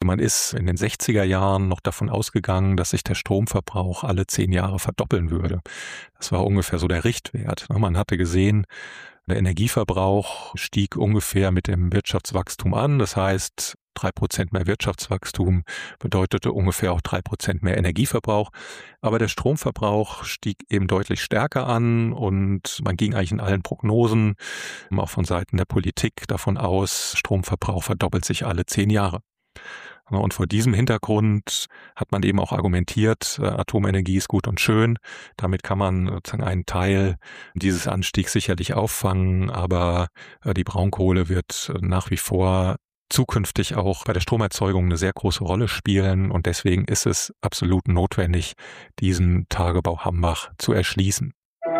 man ist in den 60er Jahren noch davon ausgegangen, dass sich der Stromverbrauch alle 10 Jahre verdoppeln würde. Das war ungefähr so der Richtwert. Man hatte gesehen, der Energieverbrauch stieg ungefähr mit dem Wirtschaftswachstum an. Das heißt, 3% mehr Wirtschaftswachstum bedeutete ungefähr auch 3% mehr Energieverbrauch. Aber der Stromverbrauch stieg eben deutlich stärker an und man ging eigentlich in allen Prognosen, auch von Seiten der Politik, davon aus, Stromverbrauch verdoppelt sich alle 10 Jahre. Und vor diesem Hintergrund hat man eben auch argumentiert, Atomenergie ist gut und schön. Damit kann man sozusagen einen Teil dieses Anstiegs sicherlich auffangen, aber die Braunkohle wird nach wie vor zukünftig auch bei der Stromerzeugung eine sehr große Rolle spielen. Und deswegen ist es absolut notwendig, diesen Tagebau Hambach zu erschließen.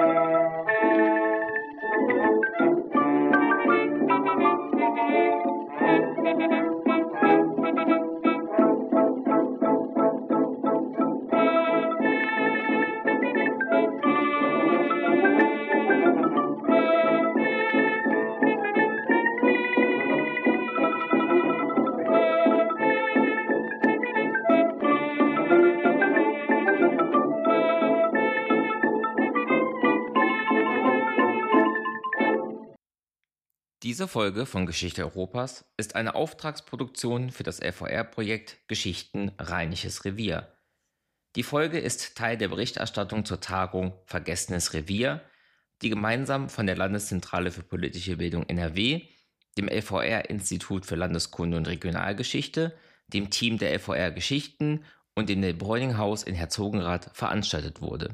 Diese Folge von Geschichte Europas ist eine Auftragsproduktion für das LVR-Projekt Geschichten Rheinisches Revier. Die Folge ist Teil der Berichterstattung zur Tagung Vergessenes Revier, die gemeinsam von der Landeszentrale für politische Bildung NRW, dem LVR-Institut für Landeskunde und Regionalgeschichte, dem Team der LVR Geschichten und dem Nell-Bräuning-Haus in Herzogenrath veranstaltet wurde.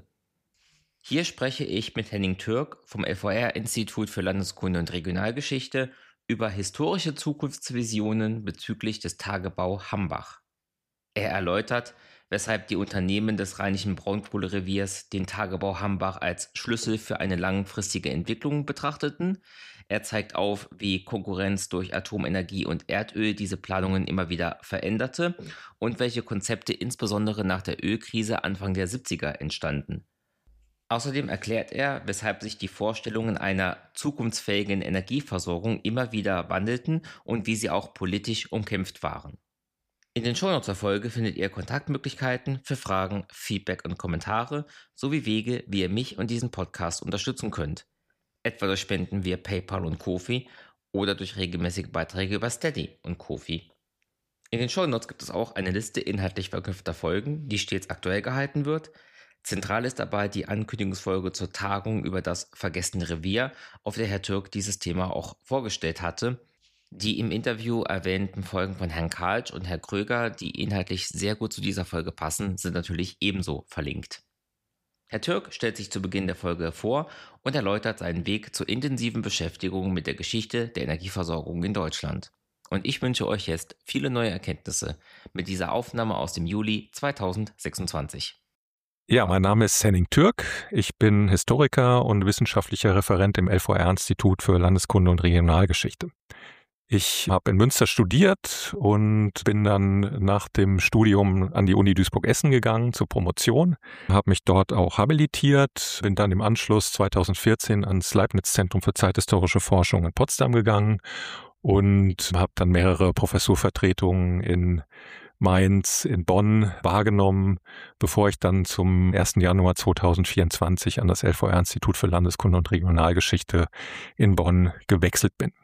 Hier spreche ich mit Henning Türk vom LVR-Institut für Landeskunde und Regionalgeschichte über historische Zukunftsvisionen bezüglich des Tagebau Hambach. Er erläutert, weshalb die Unternehmen des Rheinischen Braunkohlereviers den Tagebau Hambach als Schlüssel für eine langfristige Entwicklung betrachteten. Er zeigt auf, wie Konkurrenz durch Atomenergie und Erdöl diese Planungen immer wieder veränderte und welche Konzepte insbesondere nach der Ölkrise Anfang der 70er entstanden. Außerdem erklärt er, weshalb sich die Vorstellungen einer zukunftsfähigen Energieversorgung immer wieder wandelten und wie sie auch politisch umkämpft waren. In den Shownotes der Folge findet ihr Kontaktmöglichkeiten für Fragen, Feedback und Kommentare sowie Wege, wie ihr mich und diesen Podcast unterstützen könnt. Etwa durch Spenden via PayPal und Ko-fi oder durch regelmäßige Beiträge über Steady und Ko-fi. In den Shownotes gibt es auch eine Liste inhaltlich verknüpfter Folgen, die stets aktuell gehalten wird. Zentral ist dabei die Ankündigungsfolge zur Tagung über das Vergessene Revier, auf der Herr Türk dieses Thema auch vorgestellt hatte. Die im Interview erwähnten Folgen von Herrn Kaltsch und Herrn Kröger, die inhaltlich sehr gut zu dieser Folge passen, sind natürlich ebenso verlinkt. Herr Türk stellt sich zu Beginn der Folge vor und erläutert seinen Weg zur intensiven Beschäftigung mit der Geschichte der Energieversorgung in Deutschland. Und ich wünsche euch jetzt viele neue Erkenntnisse mit dieser Aufnahme aus dem Juli 2026. Ja, mein Name ist Henning Türk. Ich bin Historiker und wissenschaftlicher Referent im LVR-Institut für Landeskunde und Regionalgeschichte. Ich habe in Münster studiert und bin dann nach dem Studium an die Uni Duisburg-Essen gegangen zur Promotion, habe mich dort auch habilitiert, bin dann im Anschluss 2014 ans Leibniz-Zentrum für zeithistorische Forschung in Potsdam gegangen und habe dann mehrere Professurvertretungen in Mainz, in Bonn wahrgenommen, bevor ich dann zum 1. Januar 2024 an das LVR-Institut für Landeskunde und Regionalgeschichte in Bonn gewechselt bin.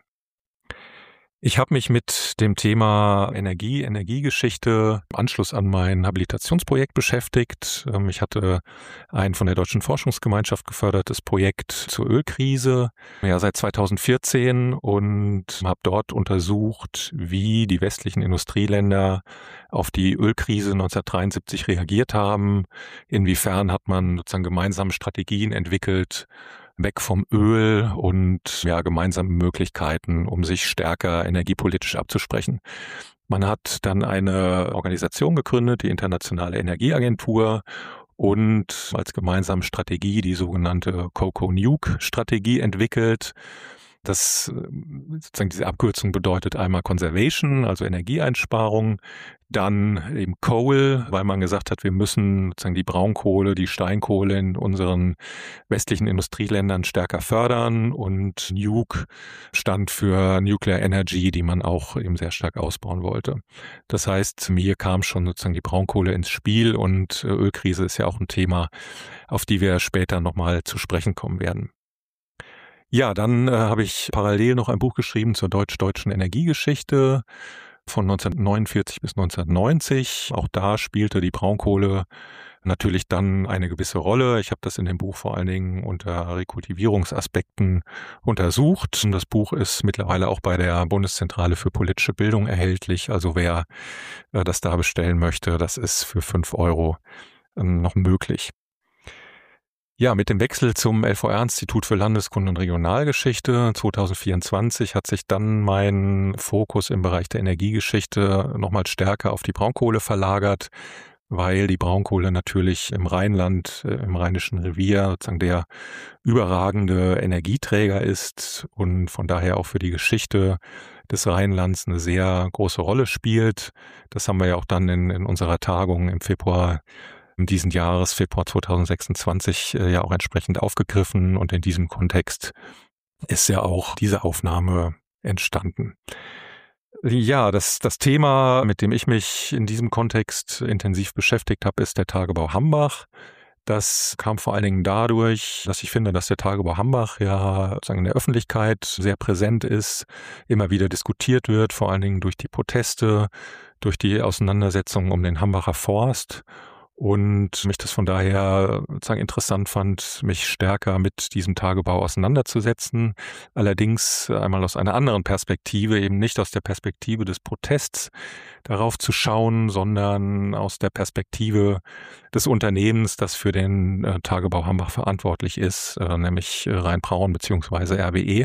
Ich habe mich mit dem Thema Energiegeschichte im Anschluss an mein Habilitationsprojekt beschäftigt. Ich hatte ein von der Deutschen Forschungsgemeinschaft gefördertes Projekt zur Ölkrise seit 2014 und habe dort untersucht, wie die westlichen Industrieländer auf die Ölkrise 1973 reagiert haben. Inwiefern hat man sozusagen gemeinsame Strategien entwickelt, weg vom Öl und gemeinsame Möglichkeiten, um sich stärker energiepolitisch abzusprechen. Man hat dann eine Organisation gegründet, die Internationale Energieagentur, und als gemeinsame Strategie die sogenannte Coco-Nuke-Strategie entwickelt. Sozusagen diese Abkürzung bedeutet einmal Conservation, also Energieeinsparung, dann eben Coal, weil man gesagt hat, wir müssen sozusagen die Braunkohle, die Steinkohle in unseren westlichen Industrieländern stärker fördern, und Nuke stand für Nuclear Energy, die man auch eben sehr stark ausbauen wollte. Das heißt, hier kam schon sozusagen die Braunkohle ins Spiel, und Ölkrise ist ja auch ein Thema, auf die wir später nochmal zu sprechen kommen werden. Ja, dann habe ich parallel noch ein Buch geschrieben zur deutsch-deutschen Energiegeschichte von 1949 bis 1990. Auch da spielte die Braunkohle natürlich dann eine gewisse Rolle. Ich habe das in dem Buch vor allen Dingen unter Rekultivierungsaspekten untersucht. Und das Buch ist mittlerweile auch bei der Bundeszentrale für politische Bildung erhältlich. Also wer das da bestellen möchte, das ist für 5 € noch möglich. Ja, mit dem Wechsel zum LVR-Institut für Landeskunde und Regionalgeschichte 2024 hat sich dann mein Fokus im Bereich der Energiegeschichte nochmal stärker auf die Braunkohle verlagert, weil die Braunkohle natürlich im Rheinland, im Rheinischen Revier sozusagen der überragende Energieträger ist und von daher auch für die Geschichte des Rheinlands eine sehr große Rolle spielt. Das haben wir ja auch dann in unserer Tagung im Februar diesen Jahres, Februar 2026, ja auch entsprechend aufgegriffen, und in diesem Kontext ist ja auch diese Aufnahme entstanden. Ja, das Thema, mit dem ich mich in diesem Kontext intensiv beschäftigt habe, ist der Tagebau Hambach. Das kam vor allen Dingen dadurch, dass ich finde, dass der Tagebau Hambach ja sozusagen in der Öffentlichkeit sehr präsent ist, immer wieder diskutiert wird, vor allen Dingen durch die Proteste, durch die Auseinandersetzungen um den Hambacher Forst. Und mich das von daher sozusagen interessant fand, mich stärker mit diesem Tagebau auseinanderzusetzen. Allerdings einmal aus einer anderen Perspektive, eben nicht aus der Perspektive des Protests darauf zu schauen, sondern aus der Perspektive des Unternehmens, das für den Tagebau Hambach verantwortlich ist, nämlich Rhein-Braun bzw. RWE.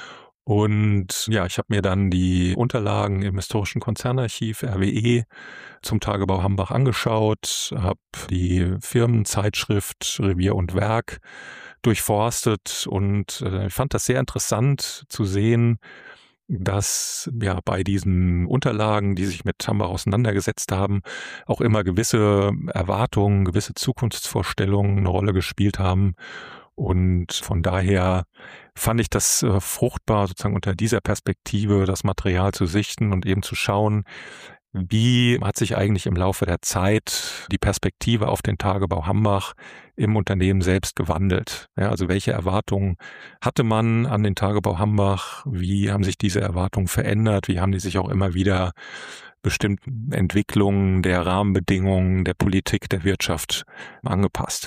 Und ja, ich habe mir dann die Unterlagen im Historischen Konzernarchiv RWE zum Tagebau Hambach angeschaut, habe die Firmenzeitschrift Revier und Werk durchforstet und ich fand das sehr interessant zu sehen, dass ja bei diesen Unterlagen, die sich mit Hambach auseinandergesetzt haben, auch immer gewisse Erwartungen, gewisse Zukunftsvorstellungen eine Rolle gespielt haben. Und von daher fand ich das fruchtbar, sozusagen unter dieser Perspektive das Material zu sichten und eben zu schauen, wie hat sich eigentlich im Laufe der Zeit die Perspektive auf den Tagebau Hambach im Unternehmen selbst gewandelt? Ja, also welche Erwartungen hatte man an den Tagebau Hambach? Wie haben sich diese Erwartungen verändert? Wie haben die sich auch immer wieder bestimmten Entwicklungen der Rahmenbedingungen, der Politik, der Wirtschaft angepasst?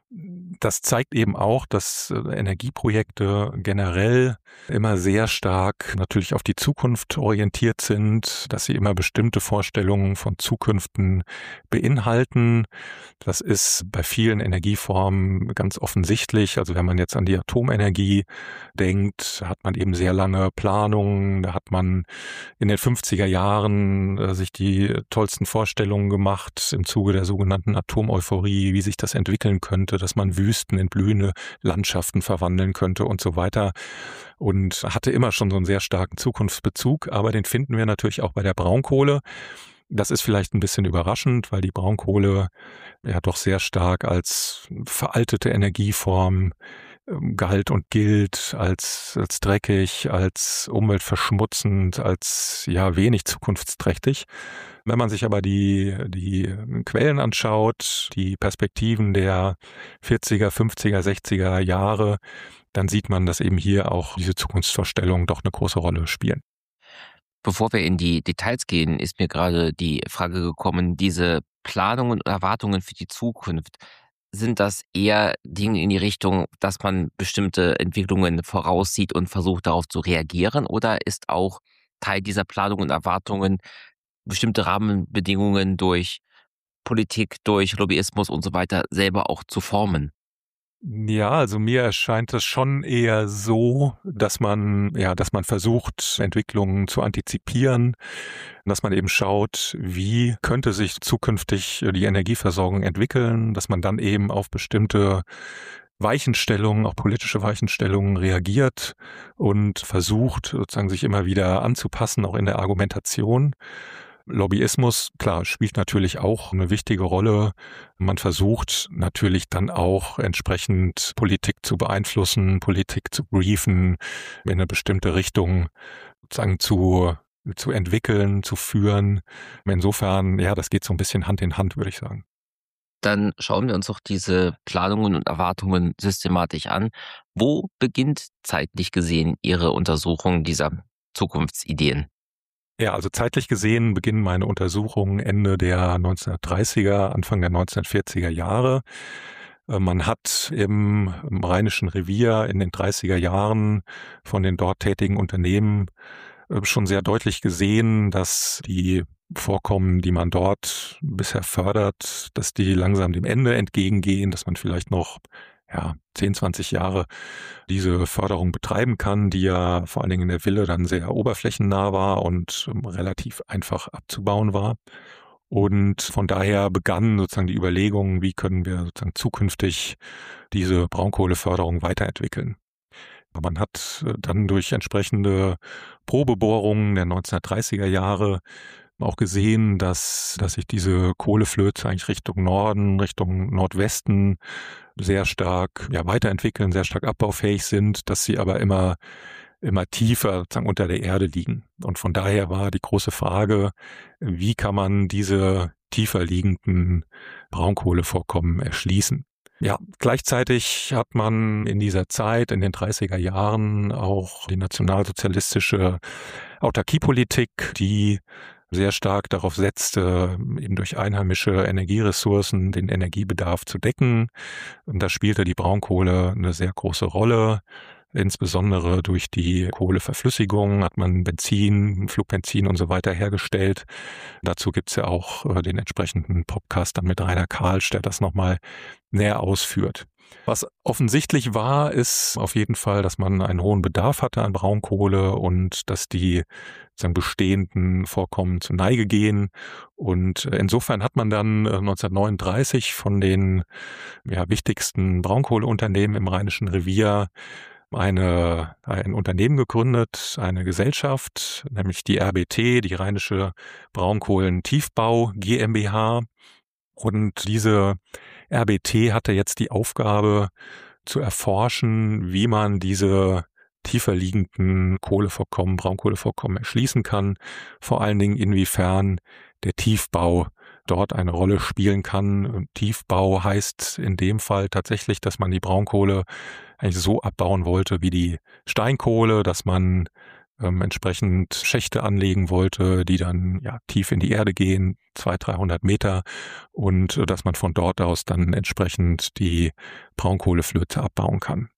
Das zeigt eben auch, dass Energieprojekte generell immer sehr stark natürlich auf die Zukunft orientiert sind, dass sie immer bestimmte Vorstellungen von Zukünften beinhalten. Das ist bei vielen Energieformen ganz offensichtlich. Also wenn man jetzt an die Atomenergie denkt, hat man eben sehr lange Planungen. Da hat man in den 50er Jahren sich die tollsten Vorstellungen gemacht im Zuge der sogenannten Atomeuphorie, wie sich das entwickeln könnte, dass man Wüsten in blühende Landschaften verwandeln könnte und so weiter, und hatte immer schon so einen sehr starken Zukunftsbezug, aber den finden wir natürlich auch bei der Braunkohle. Das ist vielleicht ein bisschen überraschend, weil die Braunkohle ja doch sehr stark als veraltete Energieform galt und gilt, als dreckig, als umweltverschmutzend, als ja wenig zukunftsträchtig. Wenn man sich aber die Quellen anschaut, die Perspektiven der 40er, 50er, 60er Jahre, dann sieht man, dass eben hier auch diese Zukunftsvorstellungen doch eine große Rolle spielen. Bevor wir in die Details gehen, ist mir gerade die Frage gekommen, diese Planungen und Erwartungen für die Zukunft, sind das eher Dinge in die Richtung, dass man bestimmte Entwicklungen voraussieht und versucht darauf zu reagieren, oder ist auch Teil dieser Planungen und Erwartungen bestimmte Rahmenbedingungen durch Politik, durch Lobbyismus und so weiter selber auch zu formen? Ja, also mir erscheint es schon eher so, dass man versucht, Entwicklungen zu antizipieren, dass man eben schaut, wie könnte sich zukünftig die Energieversorgung entwickeln, dass man dann eben auf bestimmte Weichenstellungen, auch politische Weichenstellungen reagiert und versucht sozusagen sich immer wieder anzupassen, auch in der Argumentation. Lobbyismus, klar, spielt natürlich auch eine wichtige Rolle. Man versucht natürlich dann auch entsprechend Politik zu beeinflussen, Politik zu briefen, in eine bestimmte Richtung sozusagen zu entwickeln, zu führen. Insofern, ja, das geht so ein bisschen Hand in Hand, würde ich sagen. Dann schauen wir uns doch diese Planungen und Erwartungen systematisch an. Wo beginnt zeitlich gesehen Ihre Untersuchung dieser Zukunftsideen? Ja, also zeitlich gesehen beginnen meine Untersuchungen Ende der 1930er, Anfang der 1940er Jahre. Man hat im Rheinischen Revier in den 30er Jahren von den dort tätigen Unternehmen schon sehr deutlich gesehen, dass die Vorkommen, die man dort bisher fördert, dass die langsam dem Ende entgegengehen, dass man vielleicht noch 10, 20 Jahre diese Förderung betreiben kann, die ja vor allen Dingen in der Wille dann sehr oberflächennah war und relativ einfach abzubauen war. Und von daher begannen sozusagen die Überlegungen, wie können wir sozusagen zukünftig diese Braunkohleförderung weiterentwickeln. Man hat dann durch entsprechende Probebohrungen der 1930er Jahre auch gesehen, dass sich diese Kohleflöze eigentlich Richtung Norden, Richtung Nordwesten sehr stark weiterentwickeln, sehr stark abbaufähig sind, dass sie aber immer tiefer sozusagen unter der Erde liegen. Und von daher war die große Frage, wie kann man diese tiefer liegenden Braunkohlevorkommen erschließen? Ja, gleichzeitig hat man in dieser Zeit, in den 30er Jahren, auch die nationalsozialistische Autarkiepolitik, die sehr stark darauf setzte, eben durch einheimische Energieressourcen den Energiebedarf zu decken. Und da spielte die Braunkohle eine sehr große Rolle. Insbesondere durch die Kohleverflüssigung hat man Benzin, Flugbenzin und so weiter hergestellt. Dazu gibt's ja auch den entsprechenden Podcast dann mit Rainer Kalsch, der das nochmal näher ausführt. Was offensichtlich war, ist auf jeden Fall, dass man einen hohen Bedarf hatte an Braunkohle und dass die sozusagen bestehenden Vorkommen zur Neige gehen. Und insofern hat man dann 1939 von den wichtigsten Braunkohleunternehmen im Rheinischen Revier ein Unternehmen gegründet, eine Gesellschaft, nämlich die RBT, die Rheinische Braunkohlentiefbau GmbH. Und diese RBT hatte jetzt die Aufgabe zu erforschen, wie man diese tiefer liegenden Kohlevorkommen, Braunkohlevorkommen erschließen kann. Vor allen Dingen inwiefern der Tiefbau dort eine Rolle spielen kann. Tiefbau heißt in dem Fall tatsächlich, dass man die Braunkohle eigentlich so abbauen wollte wie die Steinkohle, dass man entsprechend Schächte anlegen wollte, die dann tief in die Erde gehen, 200, 300 Meter, und dass man von dort aus dann entsprechend die Braunkohleflöze abbauen kann.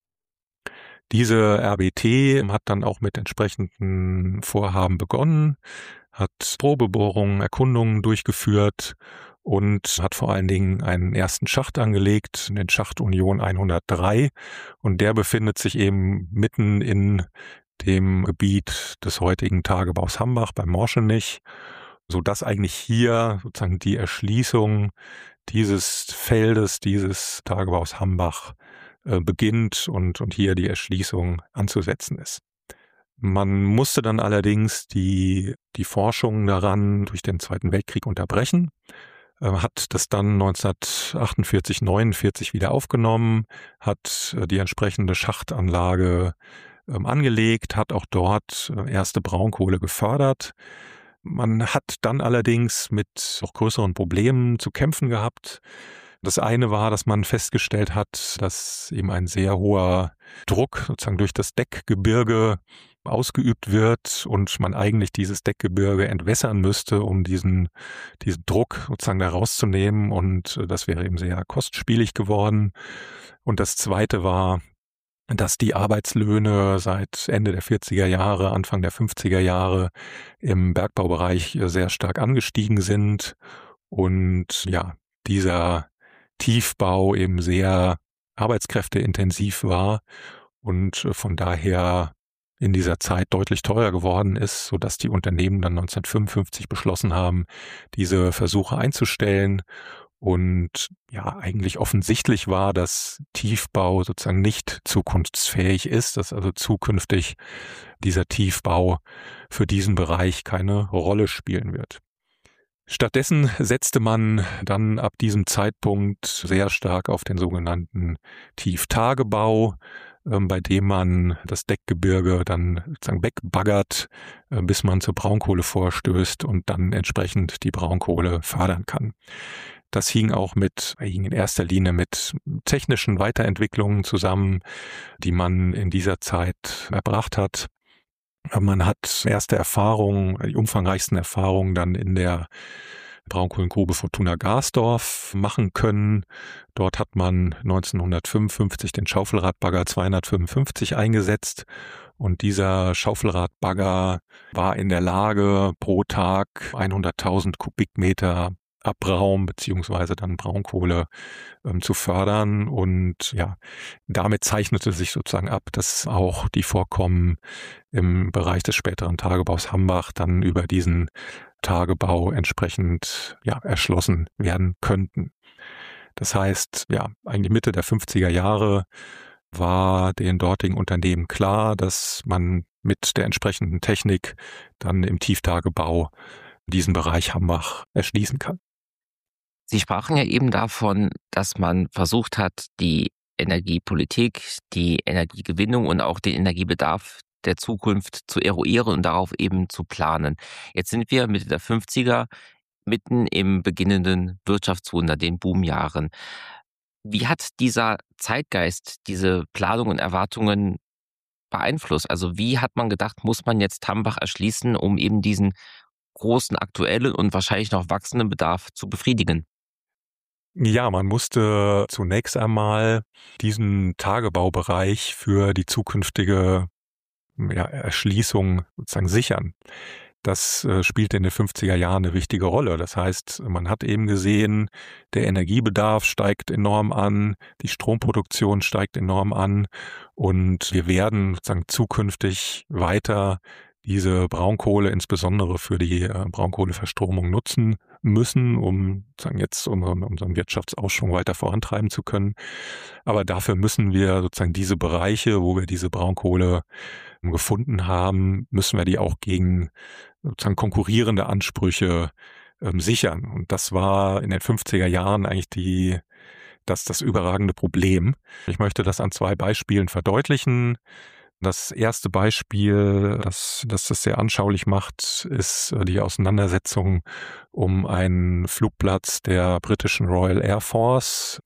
Diese RBT hat dann auch mit entsprechenden Vorhaben begonnen, hat Probebohrungen, Erkundungen durchgeführt und hat vor allen Dingen einen ersten Schacht angelegt, den Schacht Union 103, und der befindet sich eben mitten in dem Gebiet des heutigen Tagebaus Hambach beim Morschenich, sodass eigentlich hier sozusagen die Erschließung dieses Feldes, dieses Tagebaus Hambach beginnt und hier die Erschließung anzusetzen ist. Man musste dann allerdings die Forschung daran durch den Zweiten Weltkrieg unterbrechen, hat das dann 1948, 49 wieder aufgenommen, hat die entsprechende Schachtanlage angelegt, hat auch dort erste Braunkohle gefördert. Man hat dann allerdings mit auch größeren Problemen zu kämpfen gehabt. Das eine war, dass man festgestellt hat, dass eben ein sehr hoher Druck sozusagen durch das Deckgebirge ausgeübt wird und man eigentlich dieses Deckgebirge entwässern müsste, um diesen Druck sozusagen da rauszunehmen, und das wäre eben sehr kostspielig geworden. Und das zweite war, dass die Arbeitslöhne seit Ende der 40er Jahre, Anfang der 50er Jahre im Bergbaubereich sehr stark angestiegen sind und dieser Tiefbau eben sehr arbeitskräfteintensiv war und von daher in dieser Zeit deutlich teurer geworden ist, sodass die Unternehmen dann 1955 beschlossen haben, diese Versuche einzustellen Und ja, eigentlich offensichtlich war, dass Tiefbau sozusagen nicht zukunftsfähig ist, dass also zukünftig dieser Tiefbau für diesen Bereich keine Rolle spielen wird. Stattdessen setzte man dann ab diesem Zeitpunkt sehr stark auf den sogenannten Tieftagebau, bei dem man das Deckgebirge dann sozusagen wegbaggert, bis man zur Braunkohle vorstößt und dann entsprechend die Braunkohle fördern kann. Das hing in erster Linie mit technischen Weiterentwicklungen zusammen, die man in dieser Zeit erbracht hat. Man hat erste Erfahrungen, die umfangreichsten Erfahrungen dann in der Braunkohlengrube Fortuna Garsdorf machen können. Dort hat man 1955 den Schaufelradbagger 255 eingesetzt und dieser Schaufelradbagger war in der Lage, pro Tag 100.000 Kubikmeter Abraum beziehungsweise dann Braunkohle zu fördern. Und ja, damit zeichnete sich sozusagen ab, dass auch die Vorkommen im Bereich des späteren Tagebaus Hambach dann über diesen Tagebau entsprechend erschlossen werden könnten. Das heißt, eigentlich Mitte der 50er Jahre war den dortigen Unternehmen klar, dass man mit der entsprechenden Technik dann im Tieftagebau diesen Bereich Hambach erschließen kann. Sie sprachen ja eben davon, dass man versucht hat, die Energiepolitik, die Energiegewinnung und auch den Energiebedarf der Zukunft zu eruieren und darauf eben zu planen. Jetzt sind wir Mitte der 50er mitten im beginnenden Wirtschaftswunder, den Boomjahren. Wie hat dieser Zeitgeist diese Planung und Erwartungen beeinflusst? Also wie hat man gedacht, muss man jetzt Hambach erschließen, um eben diesen großen aktuellen und wahrscheinlich noch wachsenden Bedarf zu befriedigen? Ja, man musste zunächst einmal diesen Tagebaubereich für die zukünftige Erschließung sozusagen sichern. Das spielt in den 50er Jahren eine wichtige Rolle. Das heißt, man hat eben gesehen, der Energiebedarf steigt enorm an, die Stromproduktion steigt enorm an und wir werden sozusagen zukünftig weiter diese Braunkohle insbesondere für die Braunkohleverstromung nutzen müssen, um sozusagen jetzt unseren Wirtschaftsausschwung weiter vorantreiben zu können. Aber dafür müssen wir sozusagen diese Bereiche, wo wir diese Braunkohle gefunden haben, müssen wir die auch gegen sozusagen konkurrierende Ansprüche sichern. Und das war in den 50er Jahren eigentlich das überragende Problem. Ich möchte das an 2 Beispielen verdeutlichen. Das erste Beispiel, das sehr anschaulich macht, ist die Auseinandersetzung um einen Flugplatz der britischen Royal Air Force,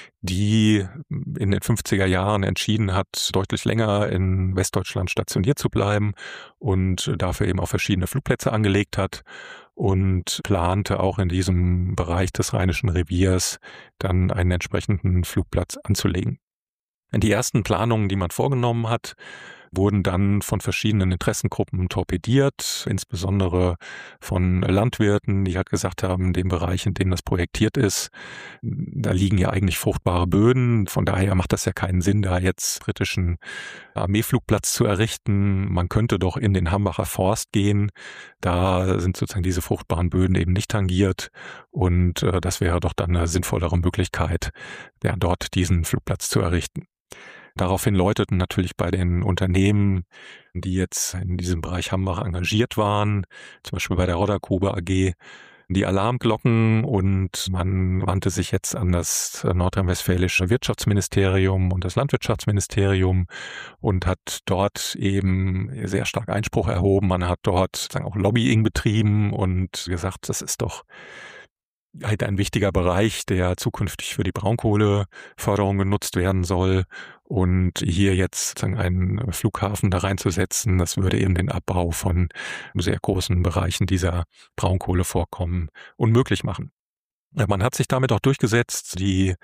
die in den 50er Jahren entschieden hat, deutlich länger in Westdeutschland stationiert zu bleiben und dafür eben auch verschiedene Flugplätze angelegt hat und plante auch in diesem Bereich des Rheinischen Reviers dann einen entsprechenden Flugplatz anzulegen. Die ersten Planungen, die man vorgenommen hat, wurden dann von verschiedenen Interessengruppen torpediert, insbesondere von Landwirten, die halt gesagt haben, in dem Bereich, in dem das projektiert ist, da liegen ja eigentlich fruchtbare Böden. Von daher macht das ja keinen Sinn, da jetzt britischen Armeeflugplatz zu errichten. Man könnte doch in den Hambacher Forst gehen. Da sind sozusagen diese fruchtbaren Böden eben nicht tangiert. Und das wäre doch dann eine sinnvollere Möglichkeit, dort diesen Flugplatz zu errichten. Daraufhin läuteten natürlich bei den Unternehmen, die jetzt in diesem Bereich Hambach engagiert waren, zum Beispiel bei der Roddergrube AG, die Alarmglocken und man wandte sich jetzt an das nordrhein-westfälische Wirtschaftsministerium und das Landwirtschaftsministerium und hat dort eben sehr stark Einspruch erhoben. Man hat dort sozusagen auch Lobbying betrieben und gesagt, das ist doch halt ein wichtiger Bereich, der zukünftig für die Braunkohleförderung genutzt werden soll. Und hier jetzt sozusagen einen Flughafen da reinzusetzen, das würde eben den Abbau von sehr großen Bereichen dieser Braunkohlevorkommen unmöglich machen. Man hat sich damit auch durchgesetzt. Die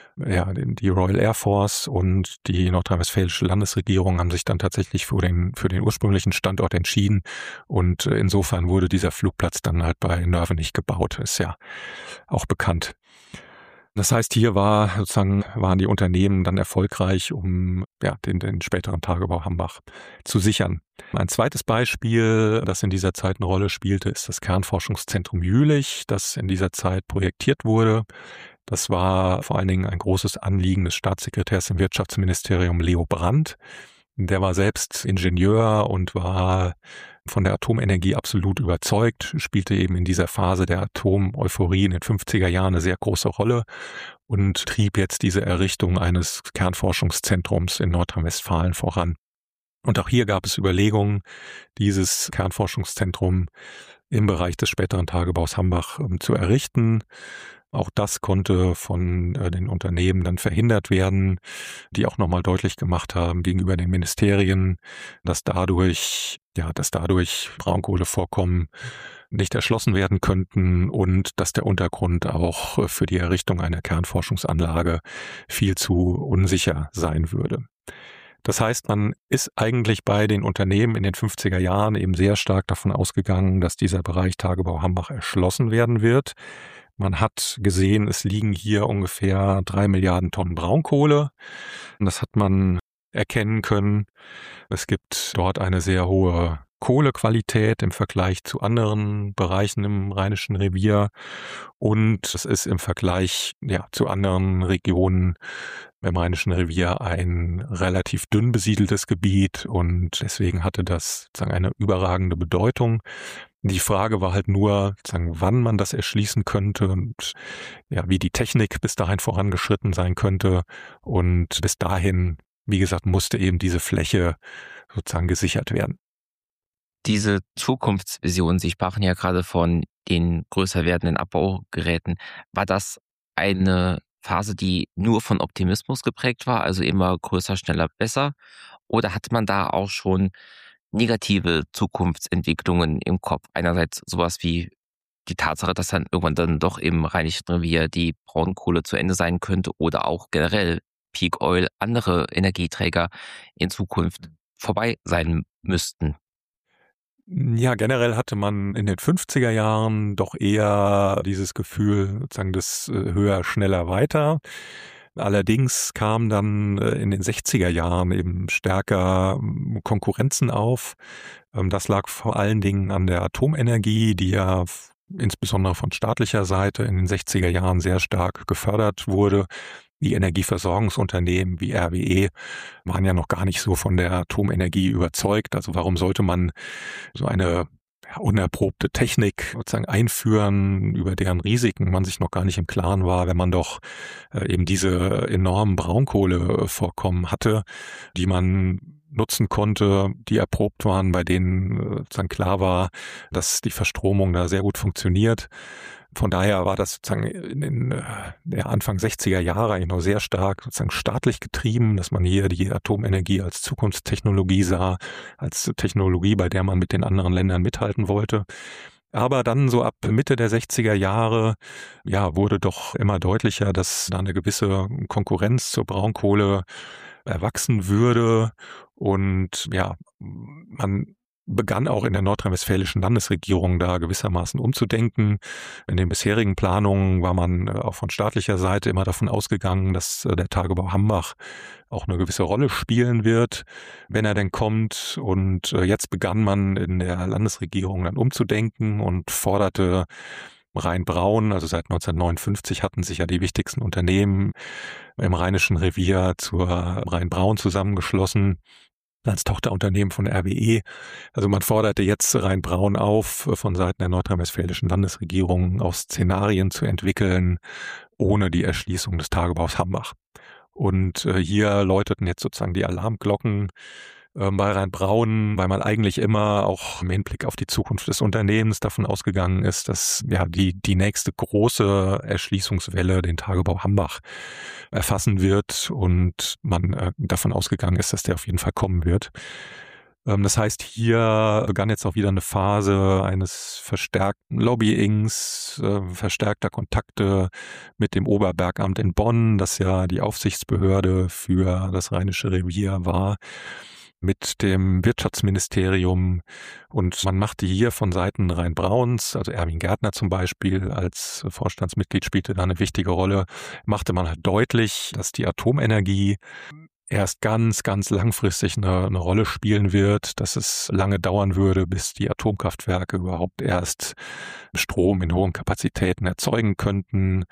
Royal Air Force und die nordrhein-westfälische Landesregierung haben sich dann tatsächlich für den ursprünglichen Standort entschieden und insofern wurde dieser Flugplatz dann halt bei Nörvenich gebaut, ist ja auch bekannt. Das heißt, hier waren die Unternehmen dann erfolgreich, um den späteren Tagebau Hambach zu sichern. Ein zweites Beispiel, das in dieser Zeit eine Rolle spielte, ist das Kernforschungszentrum Jülich, das in dieser Zeit projektiert wurde. Das war vor allen Dingen ein großes Anliegen des Staatssekretärs im Wirtschaftsministerium Leo Brandt. Der war selbst Ingenieur und war von der Atomenergie absolut überzeugt, spielte eben in dieser Phase der Atomeuphorie in den 50er Jahren eine sehr große Rolle und trieb jetzt diese Errichtung eines Kernforschungszentrums in Nordrhein-Westfalen voran. Und auch hier gab es Überlegungen, dieses Kernforschungszentrum im Bereich des späteren Tagebaus Hambach zu errichten. Auch das konnte von den Unternehmen dann verhindert werden, die auch nochmal deutlich gemacht haben gegenüber den Ministerien, dass dadurch Braunkohlevorkommen nicht erschlossen werden könnten und dass der Untergrund auch für die Errichtung einer Kernforschungsanlage viel zu unsicher sein würde. Das heißt, man ist eigentlich bei den Unternehmen in den 50er Jahren eben sehr stark davon ausgegangen, dass dieser Bereich Tagebau Hambach erschlossen werden wird. Man hat gesehen, es liegen hier ungefähr 3 Milliarden Tonnen Braunkohle. Und das hat man erkennen können. Es gibt dort eine sehr hohe Kohlequalität im Vergleich zu anderen Bereichen im Rheinischen Revier. Und es ist im Vergleich zu anderen Regionen im Rheinischen Revier ein relativ dünn besiedeltes Gebiet. Und deswegen hatte das sozusagen eine überragende Bedeutung. Die Frage war halt nur, wann man das erschließen könnte und wie die Technik bis dahin vorangeschritten sein könnte. Und bis dahin, wie gesagt, musste eben diese Fläche sozusagen gesichert werden. Diese Zukunftsvision, Sie sprachen ja gerade von den größer werdenden Abbaugeräten. War das eine Phase, die nur von Optimismus geprägt war, also immer größer, schneller, besser? Oder hatte man da auch schon negative Zukunftsentwicklungen im Kopf? Einerseits sowas wie die Tatsache, dass dann irgendwann dann doch im Rheinischen Revier die Braunkohle zu Ende sein könnte oder auch generell Peak Oil, andere Energieträger in Zukunft vorbei sein müssten. Ja, generell hatte man in den 50er Jahren doch eher dieses Gefühl, sozusagen des höher, schneller, weiter. Allerdings kamen dann in den 60er Jahren eben stärker Konkurrenzen auf. Das lag vor allen Dingen an der Atomenergie, die ja insbesondere von staatlicher Seite in den 60er Jahren sehr stark gefördert wurde. Die Energieversorgungsunternehmen wie RWE waren ja noch gar nicht so von der Atomenergie überzeugt. Also warum sollte man so eine unerprobte Technik sozusagen einführen, über deren Risiken man sich noch gar nicht im Klaren war, wenn man doch eben diese enormen Braunkohlevorkommen hatte, die man nutzen konnte, die erprobt waren, bei denen sozusagen klar war, dass die Verstromung da sehr gut funktioniert. Von daher war das sozusagen in der Anfang 60er Jahre eigentlich noch sehr stark sozusagen staatlich getrieben, dass man hier die Atomenergie als Zukunftstechnologie sah, als Technologie, bei der man mit den anderen Ländern mithalten wollte. Aber dann so ab Mitte der 60er Jahre, wurde doch immer deutlicher, dass da eine gewisse Konkurrenz zur Braunkohle erwachsen würde und man begann auch in der nordrhein-westfälischen Landesregierung da gewissermaßen umzudenken. In den bisherigen Planungen war man auch von staatlicher Seite immer davon ausgegangen, dass der Tagebau Hambach auch eine gewisse Rolle spielen wird, wenn er denn kommt. Und jetzt begann man in der Landesregierung dann umzudenken und forderte Rhein-Braun, also seit 1959 hatten sich ja die wichtigsten Unternehmen im Rheinischen Revier zur Rhein-Braun zusammengeschlossen als Tochterunternehmen von RWE. Also man forderte jetzt Rhein-Braun auf, von Seiten der nordrhein-westfälischen Landesregierung auch Szenarien zu entwickeln, ohne die Erschließung des Tagebaus Hambach. Und hier läuteten jetzt sozusagen die Alarmglocken bei Rhein-Braun, weil man eigentlich immer auch im Hinblick auf die Zukunft des Unternehmens davon ausgegangen ist, dass die nächste große Erschließungswelle den Tagebau Hambach erfassen wird und man davon ausgegangen ist, dass der auf jeden Fall kommen wird. Das heißt, hier begann jetzt auch wieder eine Phase eines verstärkten Lobbyings, verstärkter Kontakte mit dem Oberbergamt in Bonn, das ja die Aufsichtsbehörde für das Rheinische Revier war. mit dem Wirtschaftsministerium, und man machte hier von Seiten Rhein-Brauns, also Erwin Gärtner zum Beispiel als Vorstandsmitglied spielte da eine wichtige Rolle, machte man halt deutlich, dass die Atomenergie erst ganz, ganz langfristig eine Rolle spielen wird, dass es lange dauern würde, bis die Atomkraftwerke überhaupt erst Strom in hohen Kapazitäten erzeugen könnten,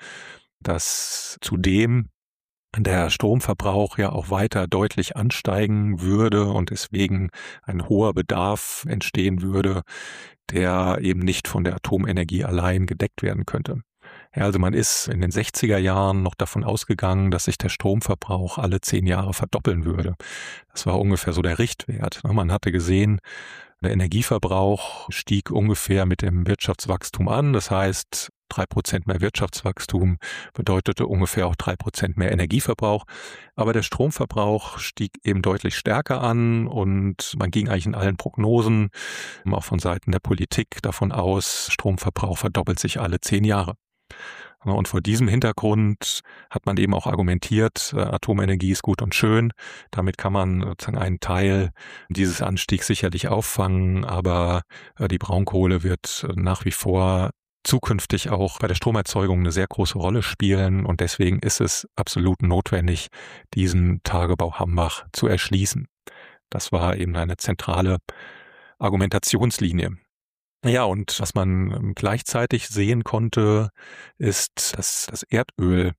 dass zudem der Stromverbrauch ja auch weiter deutlich ansteigen würde und deswegen ein hoher Bedarf entstehen würde, der eben nicht von der Atomenergie allein gedeckt werden könnte. Ja, also man ist in den 60er Jahren noch davon ausgegangen, dass sich der Stromverbrauch alle 10 Jahre verdoppeln würde. Das war ungefähr so der Richtwert. Man hatte gesehen, der Energieverbrauch stieg ungefähr mit dem Wirtschaftswachstum an. Das heißt, 3% mehr Wirtschaftswachstum bedeutete ungefähr auch 3% mehr Energieverbrauch. Aber der Stromverbrauch stieg eben deutlich stärker an und man ging eigentlich in allen Prognosen, auch von Seiten der Politik, davon aus, Stromverbrauch verdoppelt sich alle 10 Jahre. Und vor diesem Hintergrund hat man eben auch argumentiert, Atomenergie ist gut und schön. Damit kann man sozusagen einen Teil dieses Anstiegs sicherlich auffangen, aber die Braunkohle wird nach wie vor zukünftig auch bei der Stromerzeugung eine sehr große Rolle spielen und deswegen ist es absolut notwendig, diesen Tagebau Hambach zu erschließen. Das war eben eine zentrale Argumentationslinie. Ja, und was man gleichzeitig sehen konnte, ist, dass das Erdöl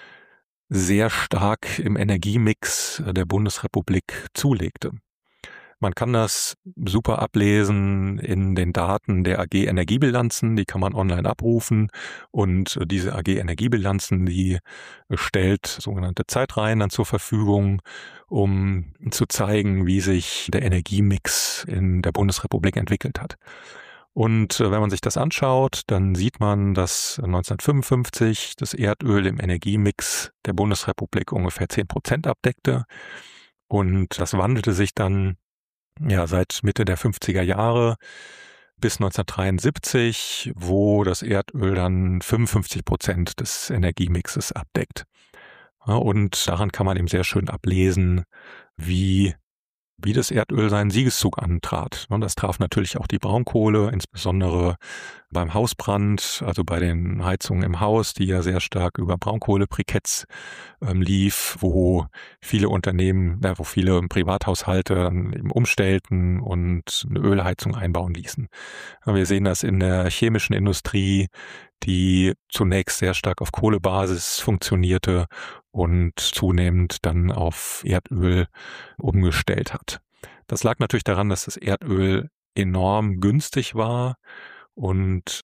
sehr stark im Energiemix der Bundesrepublik zulegte. Man kann das super ablesen in den Daten der AG Energiebilanzen, die kann man online abrufen und diese AG Energiebilanzen, die stellt sogenannte Zeitreihen dann zur Verfügung, um zu zeigen, wie sich der Energiemix in der Bundesrepublik entwickelt hat. Und wenn man sich das anschaut, dann sieht man, dass 1955 das Erdöl im Energiemix der Bundesrepublik ungefähr 10% abdeckte. Und das wandelte sich dann seit Mitte der 50er Jahre bis 1973, wo das Erdöl dann 55% des Energiemixes abdeckt. Ja, und daran kann man eben sehr schön ablesen, wie das Erdöl seinen Siegeszug antrat. Und das traf natürlich auch die Braunkohle, insbesondere beim Hausbrand, also bei den Heizungen im Haus, die ja sehr stark über Braunkohlebriketts lief, wo viele Unternehmen, wo viele Privathaushalte dann eben umstellten und eine Ölheizung einbauen ließen. Wir sehen das in der chemischen Industrie, die zunächst sehr stark auf Kohlebasis funktionierte und zunehmend dann auf Erdöl umgestellt hat. Das lag natürlich daran, dass das Erdöl enorm günstig war und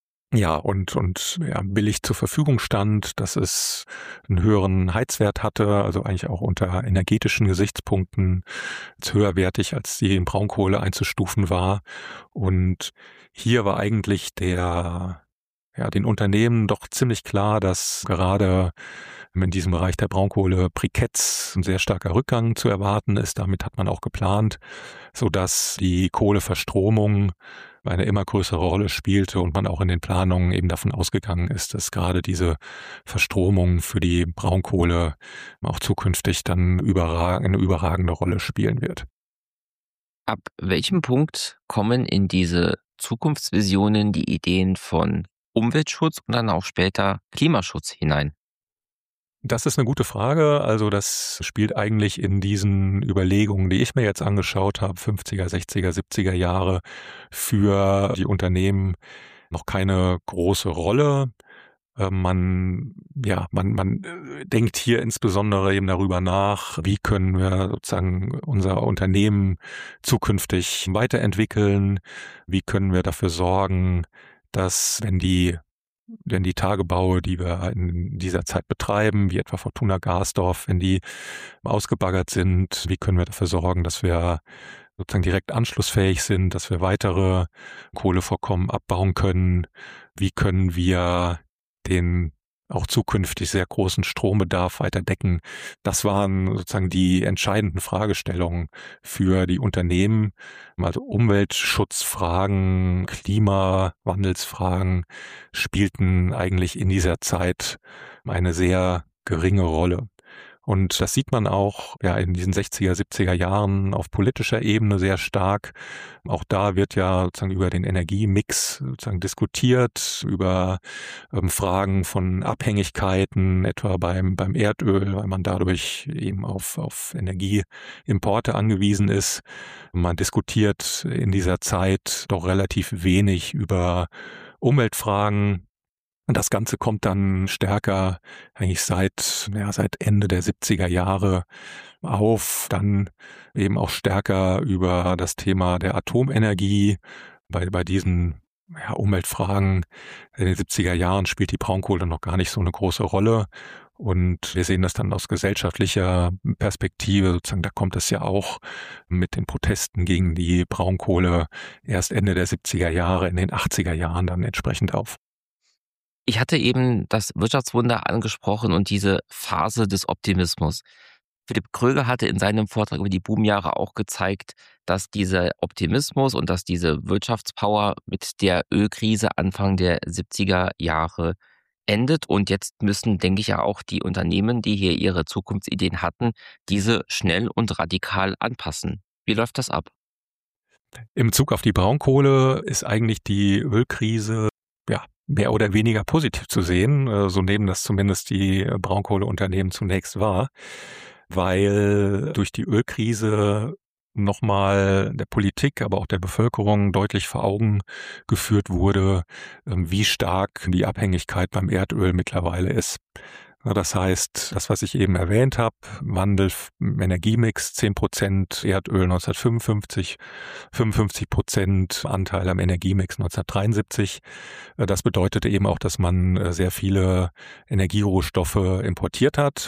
billig zur Verfügung stand, dass es einen höheren Heizwert hatte, also eigentlich auch unter energetischen Gesichtspunkten höherwertig als die in Braunkohle einzustufen war. Und hier war eigentlich den Unternehmen doch ziemlich klar, dass gerade in diesem Bereich der Braunkohle-Briketts ein sehr starker Rückgang zu erwarten ist. Damit hat man auch geplant, sodass die Kohleverstromung eine immer größere Rolle spielte und man auch in den Planungen eben davon ausgegangen ist, dass gerade diese Verstromung für die Braunkohle auch zukünftig dann eine überragende Rolle spielen wird. Ab welchem Punkt kommen in diese Zukunftsvisionen die Ideen von Umweltschutz und dann auch später Klimaschutz hinein? Das ist eine gute Frage. Also das spielt eigentlich in diesen Überlegungen, die ich mir jetzt angeschaut habe, 50er, 60er, 70er Jahre, für die Unternehmen noch keine große Rolle. Man denkt hier insbesondere eben darüber nach, wie können wir sozusagen unser Unternehmen zukünftig weiterentwickeln, wie können wir dafür sorgen, dass wenn die Tagebaue, die wir in dieser Zeit betreiben, wie etwa Fortuna Garsdorf, wenn die ausgebaggert sind, wie können wir dafür sorgen, dass wir sozusagen direkt anschlussfähig sind, dass wir weitere Kohlevorkommen abbauen können, wie können wir den auch zukünftig sehr großen Strombedarf weiter decken. Das waren sozusagen die entscheidenden Fragestellungen für die Unternehmen. Also Umweltschutzfragen, Klimawandelsfragen spielten eigentlich in dieser Zeit eine sehr geringe Rolle. Und das sieht man auch ja in diesen 60er, 70er Jahren auf politischer Ebene sehr stark. Auch da wird ja sozusagen über den Energiemix sozusagen diskutiert, über Fragen von Abhängigkeiten, etwa beim Erdöl, weil man dadurch eben auf Energieimporte angewiesen ist. Man diskutiert in dieser Zeit doch relativ wenig über Umweltfragen. Und das Ganze kommt dann stärker eigentlich seit Ende der 70er Jahre auf, dann eben auch stärker über das Thema der Atomenergie. Bei diesen Umweltfragen in den 70er Jahren spielt die Braunkohle noch gar nicht so eine große Rolle. Und wir sehen das dann aus gesellschaftlicher Perspektive, sozusagen, da kommt es ja auch mit den Protesten gegen die Braunkohle erst Ende der 70er Jahre, in den 80er Jahren dann entsprechend auf. Ich hatte eben das Wirtschaftswunder angesprochen und diese Phase des Optimismus. Philipp Kröger hatte in seinem Vortrag über die Boomjahre auch gezeigt, dass dieser Optimismus und dass diese Wirtschaftspower mit der Ölkrise Anfang der 70er Jahre endet. Und jetzt müssen, denke ich, ja auch die Unternehmen, die hier ihre Zukunftsideen hatten, diese schnell und radikal anpassen. Wie läuft das ab? Im Bezug auf die Braunkohle ist eigentlich die Ölkrise mehr oder weniger positiv zu sehen. So nehmen das zumindest die Braunkohleunternehmen zunächst wahr, weil durch die Ölkrise nochmal der Politik, aber auch der Bevölkerung deutlich vor Augen geführt wurde, wie stark die Abhängigkeit beim Erdöl mittlerweile ist. Das heißt, das, was ich eben erwähnt habe, Wandel im Energiemix, 10% Erdöl 1955, 55% Anteil am Energiemix 1973. Das bedeutete eben auch, dass man sehr viele Energierohstoffe importiert hat.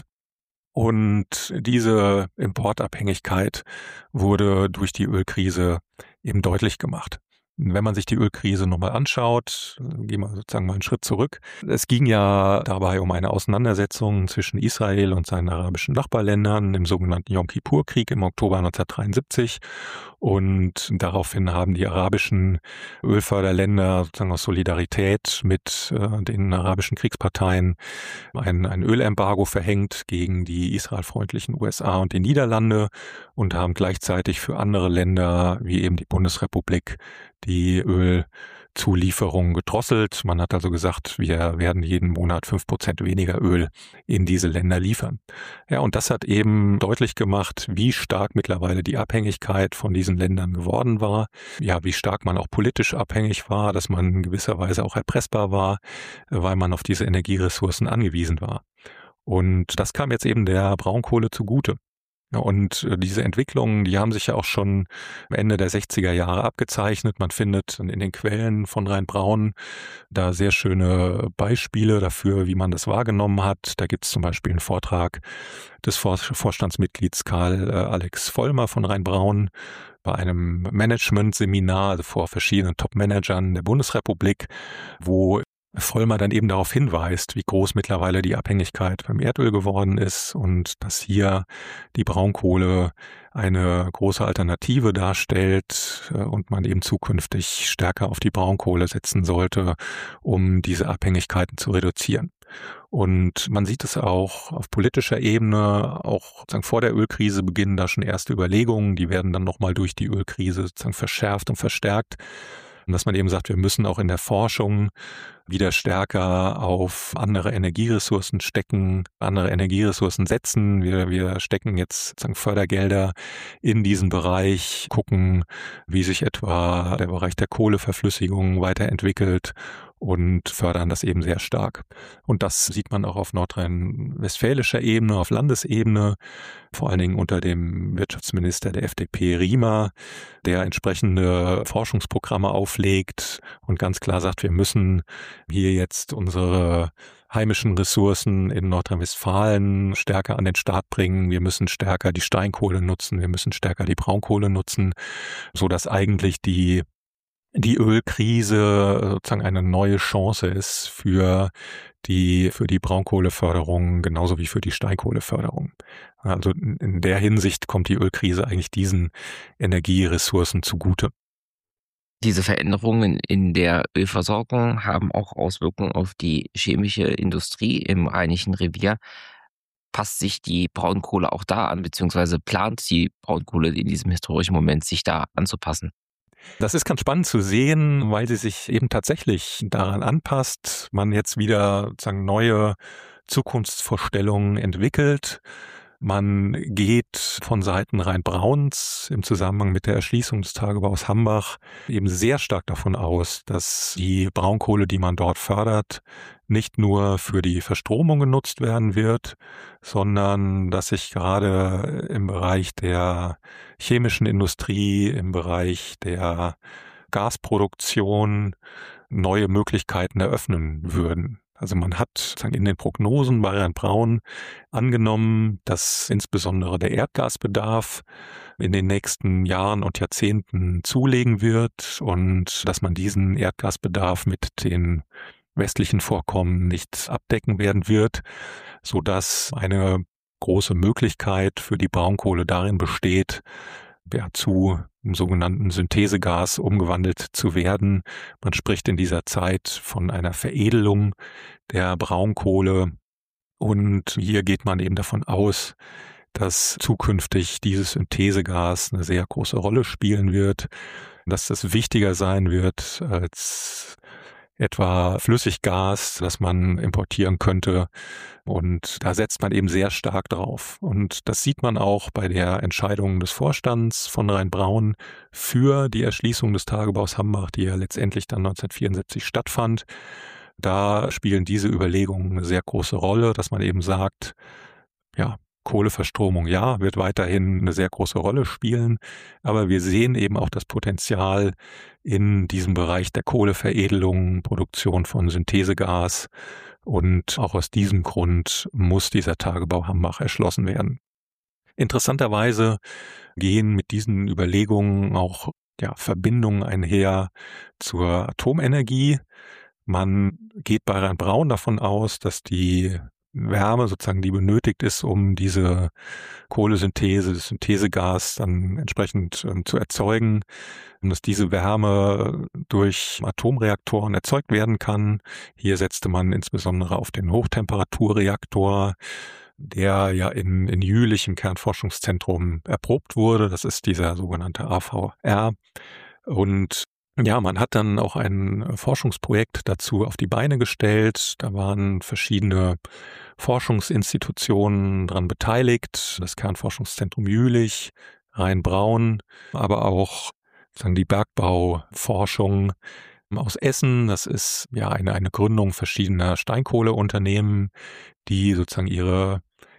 Und diese Importabhängigkeit wurde durch die Ölkrise eben deutlich gemacht. Wenn man sich die Ölkrise nochmal anschaut, gehen wir sozusagen mal einen Schritt zurück. Es ging ja dabei um eine Auseinandersetzung zwischen Israel und seinen arabischen Nachbarländern im sogenannten Yom Kippur-Krieg im Oktober 1973. Und daraufhin haben die arabischen Ölförderländer sozusagen aus Solidarität mit den arabischen Kriegsparteien ein Ölembargo verhängt gegen die israelfreundlichen USA und die Niederlande und haben gleichzeitig für andere Länder wie eben die Bundesrepublik die Ölzulieferungen gedrosselt. Man hat also gesagt, wir werden jeden Monat 5% weniger Öl in diese Länder liefern. Ja, und das hat eben deutlich gemacht, wie stark mittlerweile die Abhängigkeit von diesen Ländern geworden war. Ja, wie stark man auch politisch abhängig war, dass man in gewisser Weise auch erpressbar war, weil man auf diese Energieressourcen angewiesen war. Und das kam jetzt eben der Braunkohle zugute. Ja, und diese Entwicklungen, die haben sich ja auch schon Ende der 60er Jahre abgezeichnet. Man findet in den Quellen von Rheinbraun da sehr schöne Beispiele dafür, wie man das wahrgenommen hat. Da gibt es zum Beispiel einen Vortrag des Vorstandsmitglieds Karl Alex Vollmer von Rheinbraun bei einem Management-Seminar, also vor verschiedenen Top-Managern der Bundesrepublik, wo Vollmer dann eben darauf hinweist, wie groß mittlerweile die Abhängigkeit beim Erdöl geworden ist und dass hier die Braunkohle eine große Alternative darstellt und man eben zukünftig stärker auf die Braunkohle setzen sollte, um diese Abhängigkeiten zu reduzieren. Und man sieht es auch auf politischer Ebene, auch sozusagen vor der Ölkrise beginnen da schon erste Überlegungen, die werden dann nochmal durch die Ölkrise sozusagen verschärft und verstärkt. Und dass man eben sagt, wir müssen auch in der Forschung wieder stärker auf andere Energieressourcen setzen. Wir stecken jetzt sozusagen Fördergelder in diesen Bereich, gucken, wie sich etwa der Bereich der Kohleverflüssigung weiterentwickelt und fördern das eben sehr stark. Und das sieht man auch auf nordrhein-westfälischer Ebene, auf Landesebene, vor allen Dingen unter dem Wirtschaftsminister der FDP Riemer, der entsprechende Forschungsprogramme auflegt und ganz klar sagt, wir müssen hier jetzt unsere heimischen Ressourcen in Nordrhein-Westfalen stärker an den Start bringen. Wir müssen stärker die Steinkohle nutzen, wir müssen stärker die Braunkohle nutzen, so dass eigentlich die Ölkrise sozusagen eine neue Chance ist für die Braunkohleförderung genauso wie für die Steinkohleförderung. Also in der Hinsicht kommt die Ölkrise eigentlich diesen Energieressourcen zugute. Diese Veränderungen in der Ölversorgung haben auch Auswirkungen auf die chemische Industrie im Rheinischen Revier. passt sich die Braunkohle auch da an, beziehungsweise plant die Braunkohle in diesem historischen Moment, sich da anzupassen? Das ist ganz spannend zu sehen, weil sie sich eben tatsächlich daran anpasst, man jetzt wieder sozusagen neue Zukunftsvorstellungen entwickelt. Man geht von Seiten Rhein-Brauns im Zusammenhang mit der Erschließung des Tagebaus Hambach eben sehr stark davon aus, dass die Braunkohle, die man dort fördert, nicht nur für die Verstromung genutzt werden wird, sondern dass sich gerade im Bereich der chemischen Industrie, im Bereich der Gasproduktion neue Möglichkeiten eröffnen würden. Also man hat sozusagen in den Prognosen bei Rhein-Braun angenommen, dass insbesondere der Erdgasbedarf in den nächsten Jahren und Jahrzehnten zulegen wird und dass man diesen Erdgasbedarf mit den westlichen Vorkommen nicht abdecken werden wird, sodass eine große Möglichkeit für die Braunkohle darin besteht, zu einem sogenannten Synthesegas umgewandelt zu werden. Man spricht in dieser Zeit von einer Veredelung der Braunkohle und hier geht man eben davon aus, dass zukünftig dieses Synthesegas eine sehr große Rolle spielen wird, dass das wichtiger sein wird als etwa Flüssiggas, das man importieren könnte. Und da setzt man eben sehr stark drauf. Und das sieht man auch bei der Entscheidung des Vorstands von Rhein-Braun für die Erschließung des Tagebaus Hambach, die ja letztendlich dann 1974 stattfand. Da spielen diese Überlegungen eine sehr große Rolle, dass man eben sagt, ja, Kohleverstromung, ja, wird weiterhin eine sehr große Rolle spielen, aber wir sehen eben auch das Potenzial in diesem Bereich der Kohleveredelung, Produktion von Synthesegas und auch aus diesem Grund muss dieser Tagebau Hambach erschlossen werden. Interessanterweise gehen mit diesen Überlegungen auch Verbindungen einher zur Atomenergie. Man geht bei Rhein-Braun davon aus, dass die Wärme sozusagen, die benötigt ist, um diese Kohlesynthese, das Synthesegas dann entsprechend zu erzeugen, und dass diese Wärme durch Atomreaktoren erzeugt werden kann. Hier setzte man insbesondere auf den Hochtemperaturreaktor, der ja in Jülich im Kernforschungszentrum erprobt wurde. Das ist dieser sogenannte AVR. Und ja, man hat dann auch ein Forschungsprojekt dazu auf die Beine gestellt. Da waren verschiedene Forschungsinstitutionen dran beteiligt. Das Kernforschungszentrum Jülich, Rhein-Braun, aber auch sozusagen die Bergbauforschung aus Essen. Das ist ja eine Gründung verschiedener Steinkohleunternehmen, die sozusagen ihre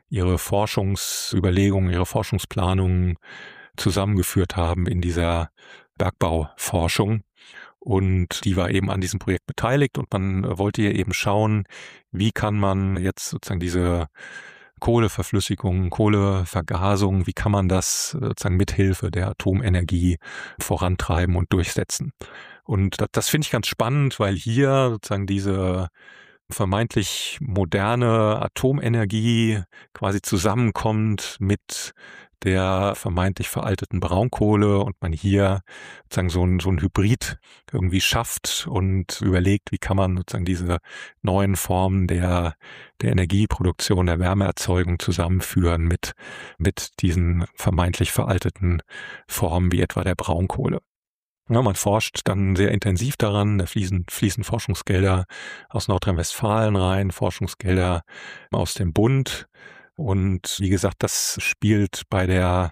Forschungsüberlegungen, ihre Forschungsplanungen zusammengeführt haben in dieser Bergbauforschung. Und die war eben an diesem Projekt beteiligt und man wollte hier eben schauen, wie kann man jetzt sozusagen diese Kohleverflüssigung, Kohlevergasung, wie kann man das sozusagen mithilfe der Atomenergie vorantreiben und durchsetzen. Und das finde ich ganz spannend, weil hier sozusagen diese vermeintlich moderne Atomenergie quasi zusammenkommt mit der vermeintlich veralteten Braunkohle und man hier sozusagen so ein Hybrid irgendwie schafft und überlegt, wie kann man sozusagen diese neuen Formen der Energieproduktion, der Wärmeerzeugung zusammenführen mit diesen vermeintlich veralteten Formen wie etwa der Braunkohle. Ja, man forscht dann sehr intensiv daran, da fließen Forschungsgelder aus Nordrhein-Westfalen rein, Forschungsgelder aus dem Bund. Und wie gesagt, das spielt bei der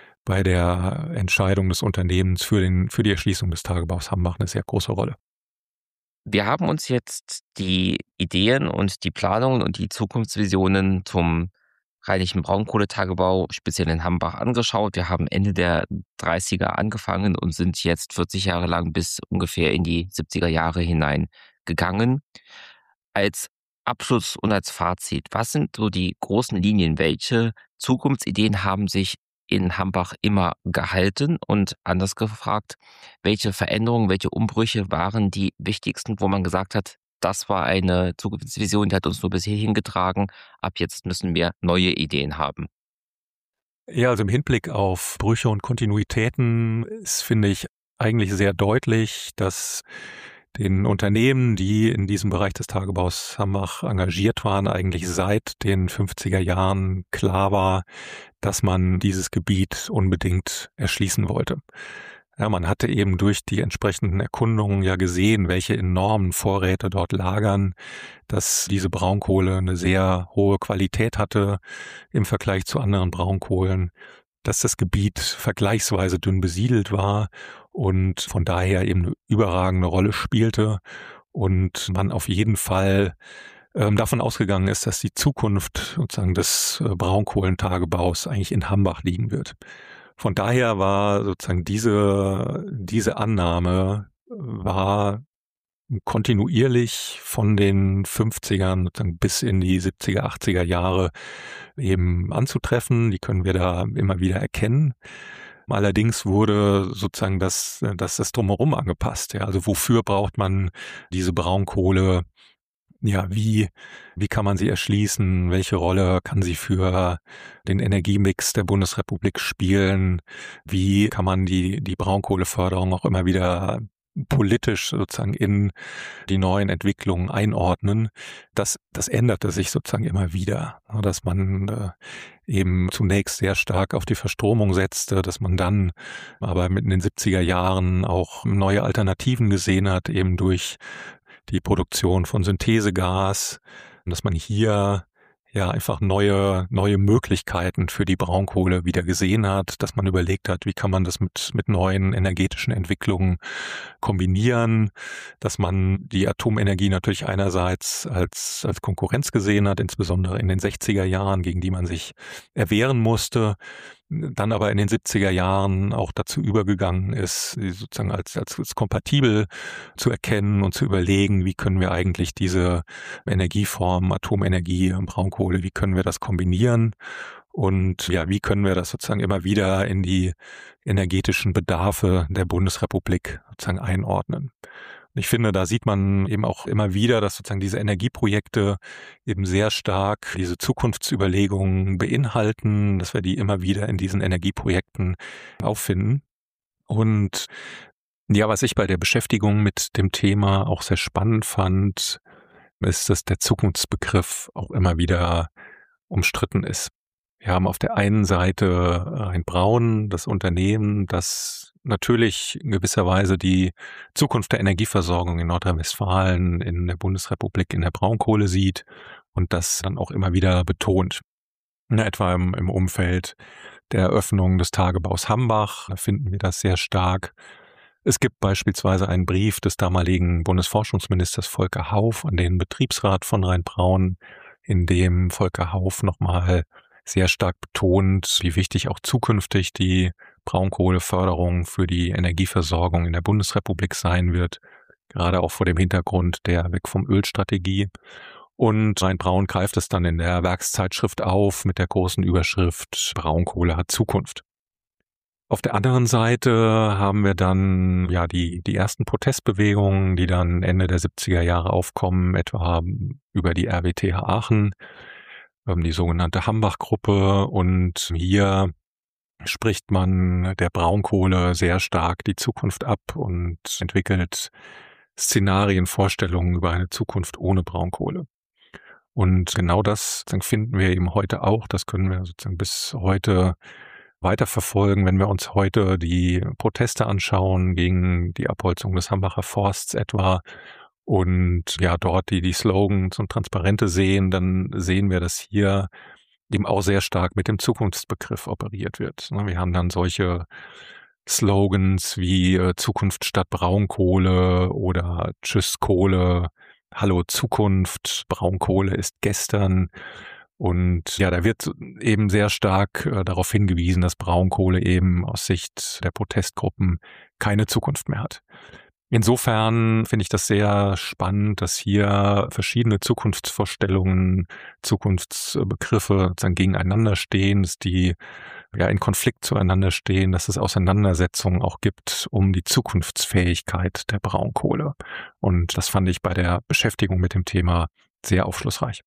Entscheidung des Unternehmens für die Erschließung des Tagebaus Hambach eine sehr große Rolle. Wir haben uns jetzt die Ideen und die Planungen und die Zukunftsvisionen zum Rheinischen Braunkohletagebau speziell in Hambach angeschaut. Wir haben Ende der 30er angefangen und sind jetzt 40 Jahre lang bis ungefähr in die 70er Jahre hinein gegangen. Als Abschluss und als Fazit, was sind so die großen Linien? Welche Zukunftsideen haben sich in Hambach immer gehalten? Und anders gefragt, welche Veränderungen, welche Umbrüche waren die wichtigsten, wo man gesagt hat, das war eine Zukunftsvision, die hat uns nur bis hierhin getragen. Ab jetzt müssen wir neue Ideen haben. Ja, also im Hinblick auf Brüche und Kontinuitäten ist, finde ich, eigentlich sehr deutlich, dass den Unternehmen, die in diesem Bereich des Tagebaus Hambach engagiert waren, eigentlich seit den 50er Jahren klar war, dass man dieses Gebiet unbedingt erschließen wollte. Ja, man hatte eben durch die entsprechenden Erkundungen ja gesehen, welche enormen Vorräte dort lagern, dass diese Braunkohle eine sehr hohe Qualität hatte im Vergleich zu anderen Braunkohlen, dass das Gebiet vergleichsweise dünn besiedelt war und von daher eben eine überragende Rolle spielte und man auf jeden Fall davon ausgegangen ist, dass die Zukunft sozusagen des Braunkohlentagebaus eigentlich in Hambach liegen wird. Von daher war sozusagen diese Annahme war kontinuierlich von den 50ern sozusagen bis in die 70er, 80er Jahre eben anzutreffen. Die können wir da immer wieder erkennen. Allerdings wurde sozusagen das Drumherum angepasst. Ja, also wofür braucht man diese Braunkohle? Ja, wie kann man sie erschließen? Welche Rolle kann sie für den Energiemix der Bundesrepublik spielen? Wie kann man die Braunkohleförderung auch immer wieder politisch sozusagen in die neuen Entwicklungen einordnen? Das änderte sich sozusagen immer wieder, dass man eben zunächst sehr stark auf die Verstromung setzte, dass man dann aber in den 70er Jahren auch neue Alternativen gesehen hat, eben durch die Produktion von Synthesegas, dass man hier ja einfach neue Möglichkeiten für die Braunkohle wieder gesehen hat, dass man überlegt hat, wie kann man das mit neuen energetischen Entwicklungen kombinieren, dass man die Atomenergie natürlich einerseits als Konkurrenz gesehen hat, insbesondere in den 60er Jahren, gegen die man sich erwehren musste, dann aber in den 70er Jahren auch dazu übergegangen ist, sie sozusagen als kompatibel zu erkennen und zu überlegen, wie können wir eigentlich diese Energieform, Atomenergie und Braunkohle, wie können wir das kombinieren und ja, wie können wir das sozusagen immer wieder in die energetischen Bedarfe der Bundesrepublik sozusagen einordnen. Ich finde, da sieht man eben auch immer wieder, dass sozusagen diese Energieprojekte eben sehr stark diese Zukunftsüberlegungen beinhalten, dass wir die immer wieder in diesen Energieprojekten auffinden. Und ja, was ich bei der Beschäftigung mit dem Thema auch sehr spannend fand, ist, dass der Zukunftsbegriff auch immer wieder umstritten ist. Wir haben auf der einen Seite Rhein Braun, das Unternehmen, das natürlich in gewisser Weise die Zukunft der Energieversorgung in Nordrhein-Westfalen, in der Bundesrepublik, in der Braunkohle sieht und das dann auch immer wieder betont. Etwa im Umfeld der Eröffnung des Tagebaus Hambach, da finden wir das sehr stark. Es gibt beispielsweise einen Brief des damaligen Bundesforschungsministers Volker Hauff an den Betriebsrat von Rhein Braun, in dem Volker Hauff nochmal sehr stark betont, wie wichtig auch zukünftig die Braunkohleförderung für die Energieversorgung in der Bundesrepublik sein wird, gerade auch vor dem Hintergrund der Weg vom Öl-Strategie. Und Rhein Braun greift es dann in der Werkszeitschrift auf mit der großen Überschrift Braunkohle hat Zukunft. Auf der anderen Seite haben wir dann ja die ersten Protestbewegungen, die dann Ende der 70er Jahre aufkommen, etwa über die RWTH Aachen, die sogenannte Hambach-Gruppe, und hier spricht man der Braunkohle sehr stark die Zukunft ab und entwickelt Szenarien, Vorstellungen über eine Zukunft ohne Braunkohle. Und genau das finden wir eben heute auch, das können wir sozusagen bis heute weiterverfolgen, wenn wir uns heute die Proteste anschauen gegen die Abholzung des Hambacher Forsts etwa und ja dort die Slogans und Transparente sehen, dann sehen wir, dass hier eben auch sehr stark mit dem Zukunftsbegriff operiert wird. Wir haben dann solche Slogans wie Zukunft statt Braunkohle oder Tschüss Kohle, Hallo Zukunft, Braunkohle ist gestern. Und ja, da wird eben sehr stark darauf hingewiesen, dass Braunkohle eben aus Sicht der Protestgruppen keine Zukunft mehr hat. Insofern finde ich das sehr spannend, dass hier verschiedene Zukunftsvorstellungen, Zukunftsbegriffe sozusagen gegeneinander stehen, dass die ja in Konflikt zueinander stehen, dass es Auseinandersetzungen auch gibt um die Zukunftsfähigkeit der Braunkohle. Und das fand ich bei der Beschäftigung mit dem Thema sehr aufschlussreich.